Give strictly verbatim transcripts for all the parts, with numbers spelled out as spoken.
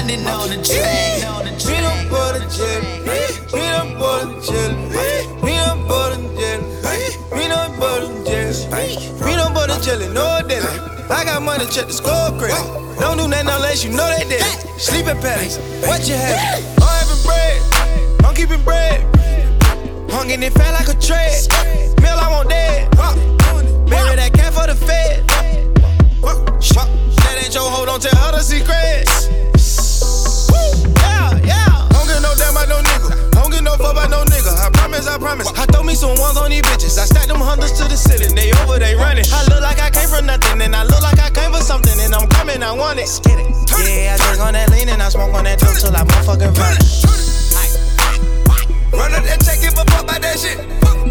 London on the track. Peanut butter jelly, peanut butter jelly, peanut butter jelly, peanut butter jelly, peanut butter jelly, no deli. I got money, check the score credit. Don't do nothing unless you know they did it. Sleeping patties, what you have? I'm having bread, I'm keeping bread. Hungin' it fat like a tread. Meal I want dead. Marry that cat for the fed. That ain't your hoe, don't tell her the secrets. Yeah, yeah. Don't get no damn by no nigga. Don't get no fuck by no nigga. I promise, I promise. I throw me some ones on these bitches. I stack them hundreds to the ceiling. They over, they running. I look like I came from nothing, and I look like I came for something, and I'm coming, I want it. Yeah, I drink on that lean and I smoke on that dope till I motherfucking run it. Run up that check, give a fuck about that shit.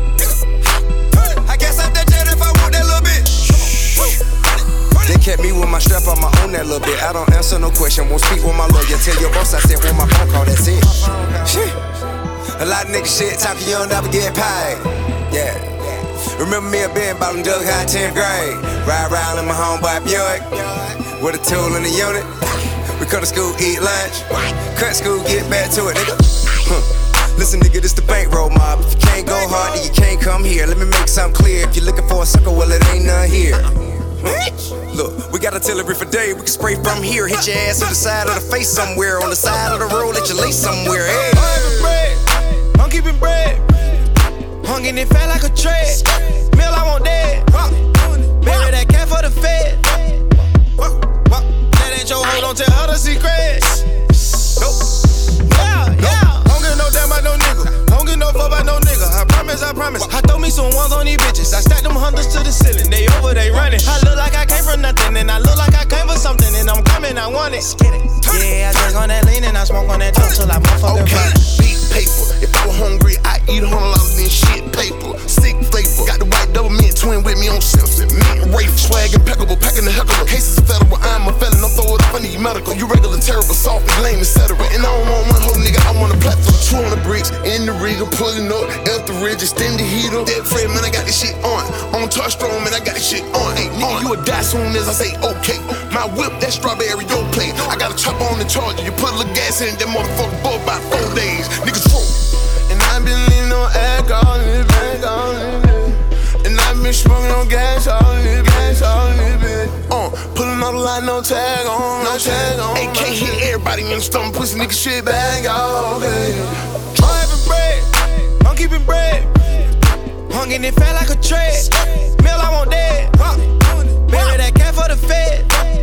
I guess I'm that jet if I want that little bit. They kept me with my strap, I'ma own that little bit. I don't answer no question, won't speak with my lawyer. Tell your boss I said with my phone call, that's it. Shit. A lot of niggas shit talking, you don't never get paid. Yeah. Remember me a been about them Doug High tenth grade. Ride around in my homeboy Buick with a tool in the unit. We come to school, eat lunch. Cut school, get back to it, nigga. Huh. Listen, nigga, this the bankroll mob. If you can't go hard, then you can't come here. Let me make something clear. If you're looking for a sucker, well, it ain't none here. Look, we got artillery for day. We can spray from here. Hit your ass to the side of the face somewhere. On the side of the road, let you lay somewhere. Hey. I'm having bread, I'm keeping bread. Hungin' it fat like a tread. Meal I want dead. Marry that cat for the fed. That ain't your hoe, don't tell her the secrets. Nope. Yeah, yeah. Don't get no damn by no nigga. Don't get no fuck by no nigga. I promise, I promise. I throw me some ones on these bitches. I stack them hundreds to the ceiling. They over, they running. I look like I came from nothing, and I look like I came for something, and I'm coming, I want it. Yeah, I drink on that lean and I smoke on that dope till I motherfucking okay. run. Big paper. If I was hungry, I eat a hundred dollars in shit paper. Sick flavor. Got the white double mint twin with me on Simpson. Mint Rafe. Swag impeccable. Packing the heckler. Cases of federal. I'm a felon. I'm throw it up. I need medical. You regular, terrible, soft, and lame, et cetera. And I don't want one whole nigga. I want a platform. two hundred bricks in the rig. Pulling up. Elf the ridge. Extend the heater. Dead friend, man. I got this shit on. On touch strong, man. I got this shit on. Hey, nigga, you a die soon as I say okay. My whip, that strawberry dope play. I got a chopper on the charger. You put a little gas in that motherfucker for about four days. Niggas roll. And I've been leaning on alcohol in this bag all in it. And I've been smoking on gas all in this gas all in this bit. Uh, pulling out a lot, no tag on, no tag on. A K hit everybody in the stomach, pussy nigga shit bag all okay. I'm having bread, I'm keeping bread. Hungin' it fat like a tread. Meal I want dead. Marry that cat for the fed.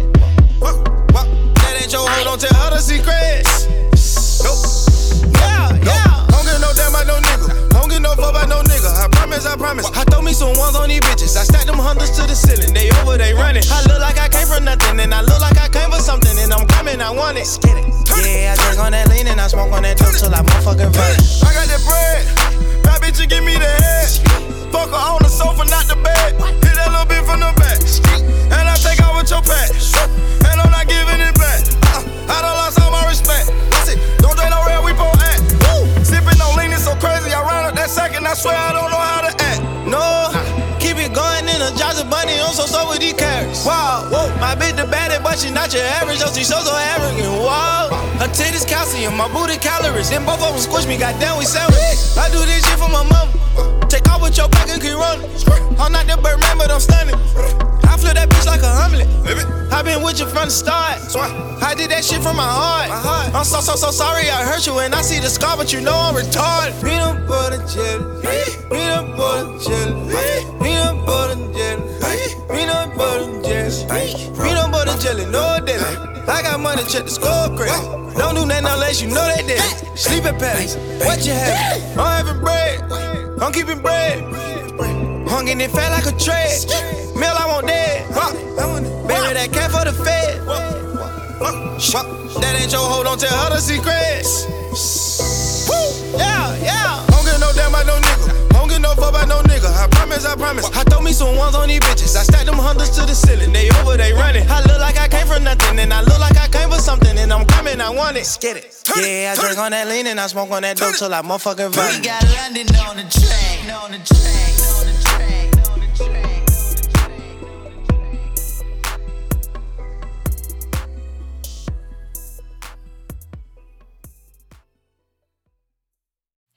That ain't your hoe, don't tell her the secrets. Nope. Yeah, yeah. Don't get no damn by no nigga. Don't get no fuck by no nigga. I promise, I promise. I throw me some ones on these bitches. I stack them hundreds to the ceiling. They over, they running. I look like I came from nothing, and I look like I came for something, and I'm coming, I want it. Yeah, I drink on that lean and I smoke on that dope till I motherfucking run it. I got that bread. That bitch, you give me the head. Fuck her on the sofa, not the bed. Hit that little bit from the back. And I take out with your pack. And I'm not giving it back. uh, I done lost all my respect. That's it. Don't drink no real, we both act. Woo. Sippin' no lean, it's so crazy. I round up that second, I swear I don't know how to act. No, keep it going in a Johnson bunny. I'm so so with these carrots. Wow, whoa. My bitch the baddest, but she not your average. Oh, she so so arrogant. Wow. Her titties calcium, my booty calories. Then both of them squish me, goddamn, we sandwich. I do this shit for my mama. Take off with your back and keep running. I'm not the Birdman, but I'm stunning. I flip that bitch like a omelet. I been with you from the start. I did that shit from my heart. I'm so, so, so sorry I hurt you, and I see the scar, but you know I'm retarded. Peanut butter jelly, peanut butter jelly, peanut butter jelly, peanut butter jelly, peanut butter jelly, no deli. I got money, check the score credit. Don't do nothing unless you know they did it. Sleeping patties, what you have? I'm having bread, I'm keeping bread. Hungin' it fat like a tread. Meal I want dead. Marry that cat for the fed. That ain't your hoe, don't tell her the secrets. Yeah, yeah. Don't get no damn by no nigga. Don't get no fuck by no nigga. I promise, I promise. I throw me some ones on these bitches. I stack them hundreds to the ceiling. They over, they running. I look like I came from nothing, and I look like I came for something, and I'm coming, I want it. Get it. Yeah, I drink on that lean and I smoke on that dope till I motherfucking run. We got London on the track, on the track.